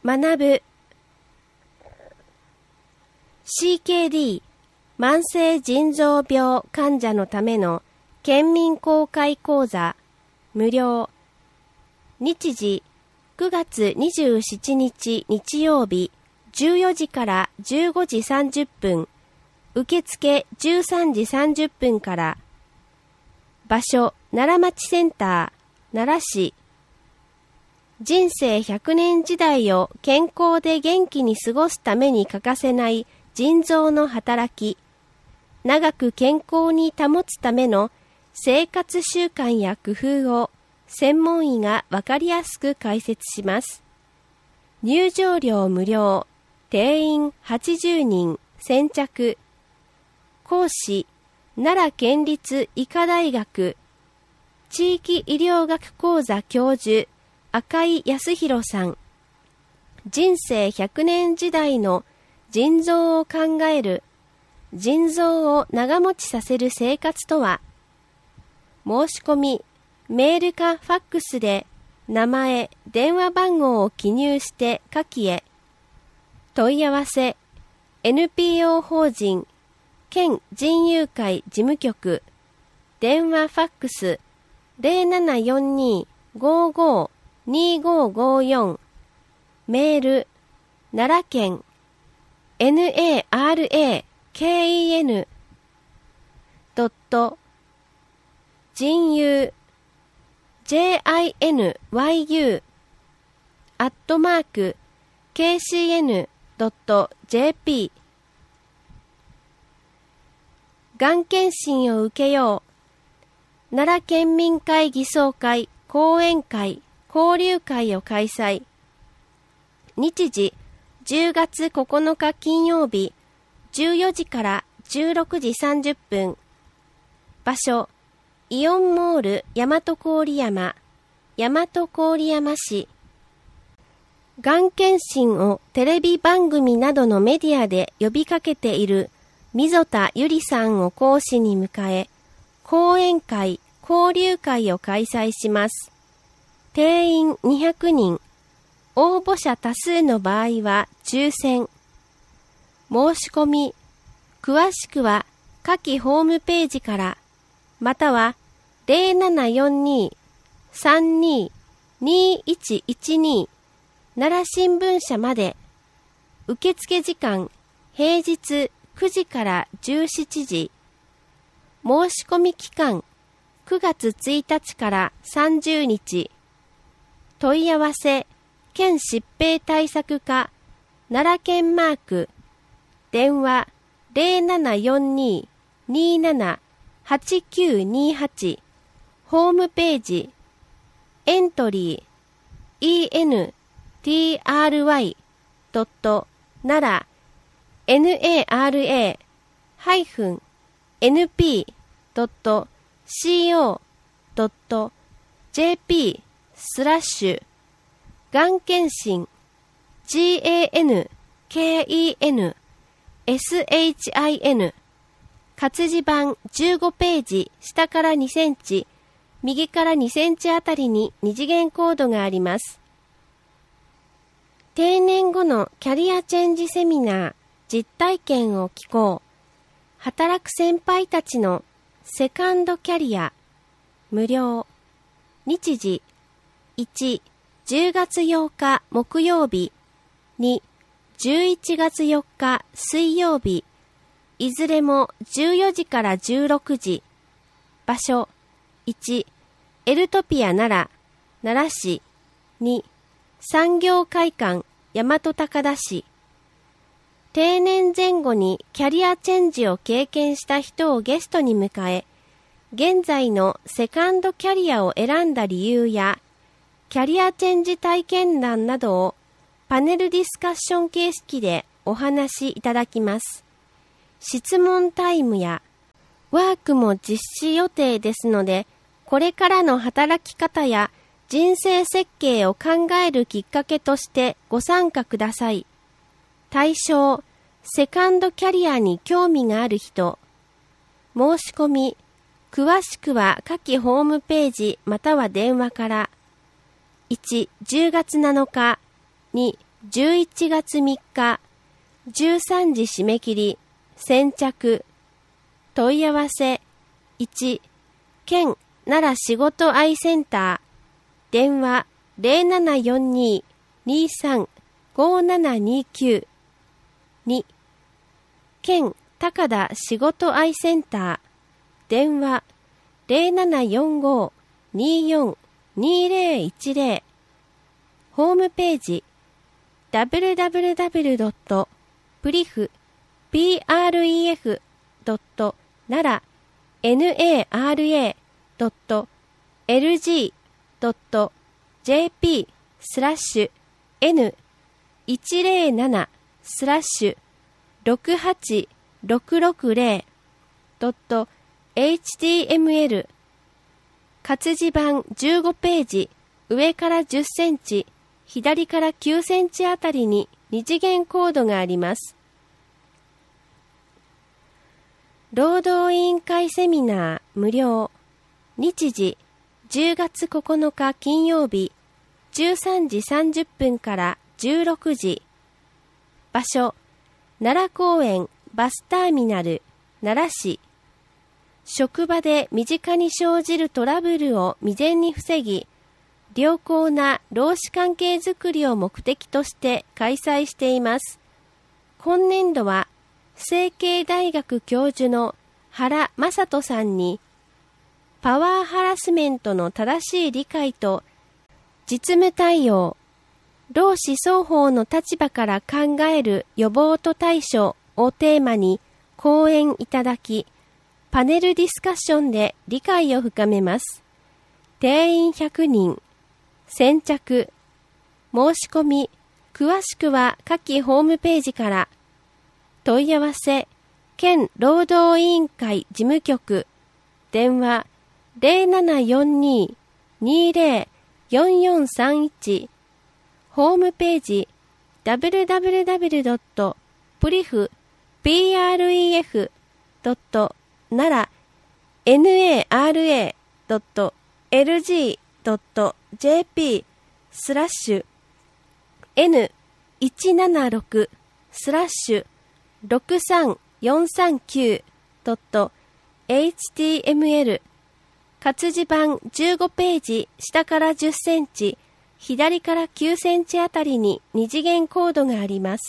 学ぶ CKD 慢性腎臓病患者のための県民公開講座無料。日時9月27日日曜日14時から15時30分、受付13時30分から。場所奈良町センター奈良市。人生100年時代を健康で元気に過ごすために欠かせない腎臓の働き、長く健康に保つための生活習慣や工夫を専門医がわかりやすく解説します。入場料無料、定員80人、先着。講師、奈良県立医科大学地域医療学講座教授、赤井康弘さん。人生100年時代の腎臓を考える、腎臓を長持ちさせる生活とは。申し込み、メールかファックスで名前、電話番号を記入して下記へ。問い合わせ、NPO 法人県腎友会事務局、電話ファックス 0742-552554、メール、奈良県 naraken. 腎友 jinyu @kcn.jp。 がん検診を受けよう。奈良県民会議総会、講演会、交流会を開催。日時10月9日金曜日14時から16時30分。場所イオンモール大和郡山、大和郡山市。がん検診をテレビ番組などのメディアで呼びかけている溝田ゆりさんを講師に迎え、講演会、交流会を開催します。定員200人。応募者多数の場合は抽選。申し込み、詳しくは下記ホームページから、または 0742-32-2112 奈良新聞社まで。受付時間、平日9時から17時。申し込み期間、9月1日から30日。問い合わせ、県疾病対策課、奈良県マーク、電話0742-27-8928、ホームページ、エントリー、entry.nara-np.co.jp/ がん検診 GANKENSHIN 活字版15ページ下から2センチ、右から2センチあたりに二次元コードがあります。定年後のキャリアチェンジセミナー、実体験を聞こう。働く先輩たちのセカンドキャリア、無料。日時1、10月8日木曜日、2、11月4日水曜日、いずれも14時から16時。場所1、エルトピア奈良、奈良市。2、産業会館大和高田市。定年前後にキャリアチェンジを経験した人をゲストに迎え、現在のセカンドキャリアを選んだ理由や、キャリアチェンジ体験談などをパネルディスカッション形式でお話しいただきます。質問タイムやワークも実施予定ですので、これからの働き方や人生設計を考えるきっかけとしてご参加ください。対象、セカンドキャリアに興味がある人。申し込み、詳しくは下記ホームページまたは電話から。1、10月7日。2、 11月3日、13時締め切り、先着。問い合わせ、1、県奈良仕事愛センター、電話0742-23-5729。2、県高田仕事愛センター、電話0745-24-2010。ホームページ www.prif.nara.jp/n103-68660.html 活字版15ページ、上から10センチ、左から9センチあたりに二次元コードがあります。労働委員会セミナー無料。日時10月9日金曜日13時30分から16時。場所奈良公園バスターミナル奈良市。職場で身近に生じるトラブルを未然に防ぎ、良好な労使関係づくりを目的として開催しています。今年度は、成蹊大学教授の原正人さんに、パワーハラスメントの正しい理解と実務対応、労使双方の立場から考える予防と対処をテーマに講演いただき、パネルディスカッションで理解を深めます。定員100人。先着。申し込み。詳しくは下記ホームページから。問い合わせ。県労働委員会事務局。電話0742-204431。ホームページ。www.nara.jp/n170-63439.html 活字版15ページ下から10センチ、左から9センチあたりに二次元コードがあります。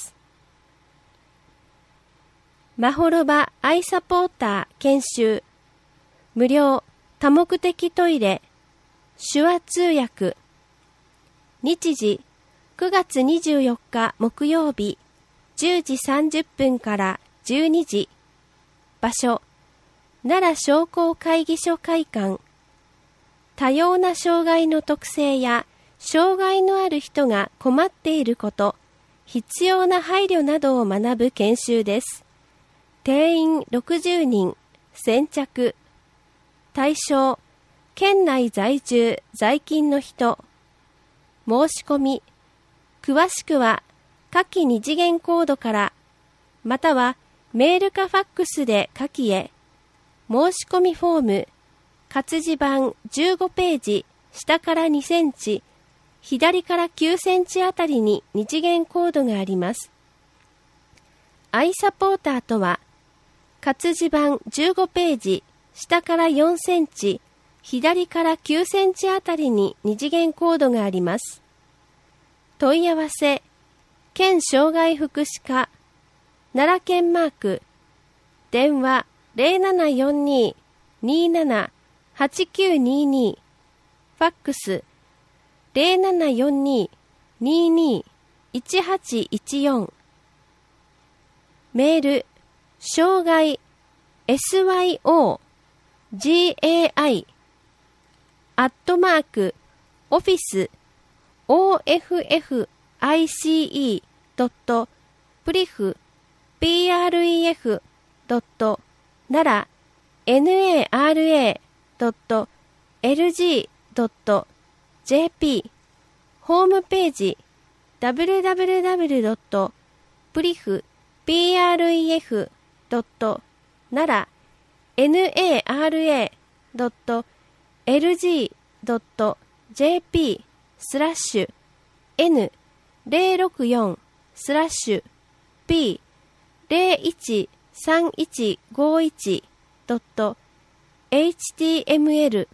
まほろばアイサポーター研修。無料多目的トイレ。手話通訳。日時9月24日木曜日10時30分から12時。場所奈良商工会議所会館。多様な障害の特性や障害のある人が困っていること、必要な配慮などを学ぶ研修です。定員60人。先着。対象県内在住在勤の人。申し込み。詳しくは下記二次元コードから、またはメールかファックスで下記へ。申し込みフォーム。活字版15ページ下から2センチ、左から9センチあたりに二次元コードがあります。アイサポーターとは、活字版15ページ下から4センチ、左から9センチあたりに二次元コードがあります。問い合わせ、県障害福祉課、奈良県マーク、電話0742-27-8922、ファックス0742-22-1814、メール、障害、SYOGAI、@office office.prif.nara.lg.jp ホームページ www.prif.nara.lg.jp/n 064-P-01-3151.html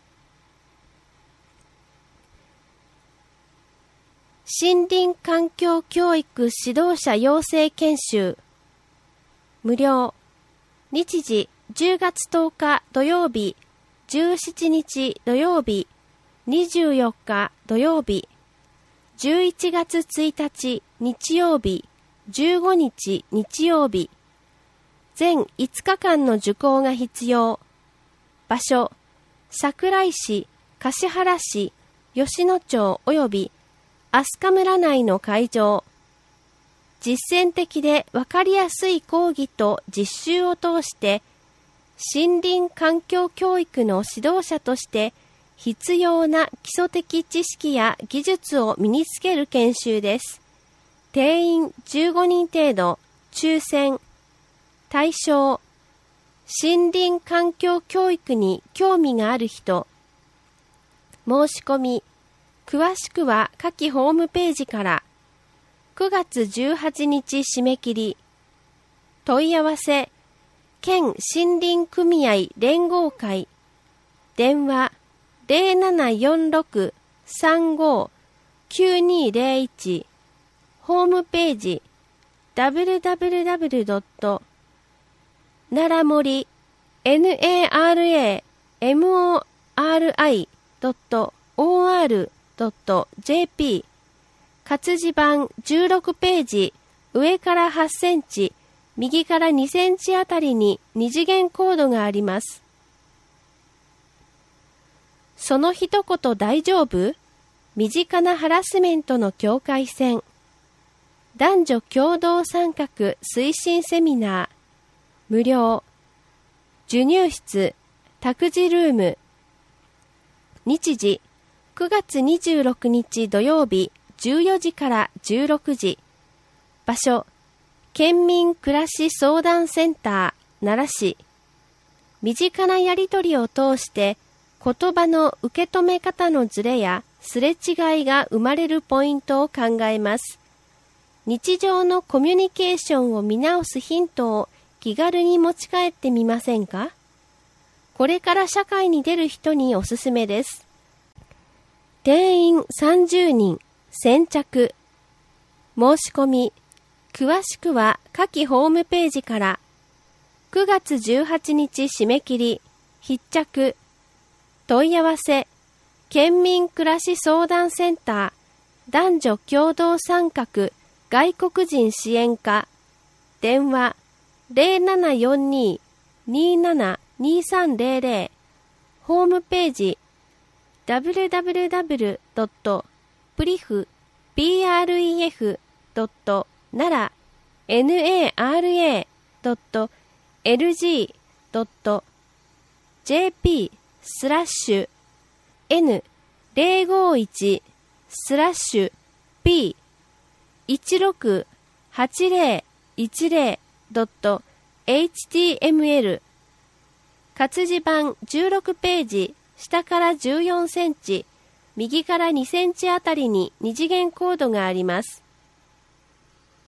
森林環境教育指導者養成研修無料日時10月10日土曜日17日土曜日24日土曜日11月1日日曜日15日日曜日全5日間の受講が必要場所桜井市橿原市吉野町及び飛鳥村内の会場実践的でわかりやすい講義と実習を通して森林環境教育の指導者として必要な基礎的知識や技術を身につける研修です。定員15人程度、抽選。対象、森林環境教育に興味がある人。申し込み、詳しくは下記ホームページから。9月18日締め切り。問い合わせ、県森林組合連合会。電話、0746-35-9201ホームページ www. 奈良森 naramori.or.jp 活字版16ページ上から8センチ右から2センチあたりに二次元コードがあります。その一言大丈夫？身近なハラスメントの境界線。男女共同参画推進セミナー。無料。授乳室、託児ルーム。日時、9月26日土曜日14時から16時。場所、県民暮らし相談センター、奈良市。身近なやりとりを通して、言葉の受け止め方のズレやすれ違いが生まれるポイントを考えます。日常のコミュニケーションを見直すヒントを気軽に持ち帰ってみませんか？これから社会に出る人におすすめです。定員30人、先着。申し込み、詳しくは下記ホームページから。9月18日締め切り、必着。問い合わせ、県民暮らし相談センター、男女共同参画外国人支援課、電話0742-272300、ホームページ www.prih.nrA.jp/N051/P1608010.html 活字版16ページ下から14センチ右から2センチあたりに二次元コードがあります。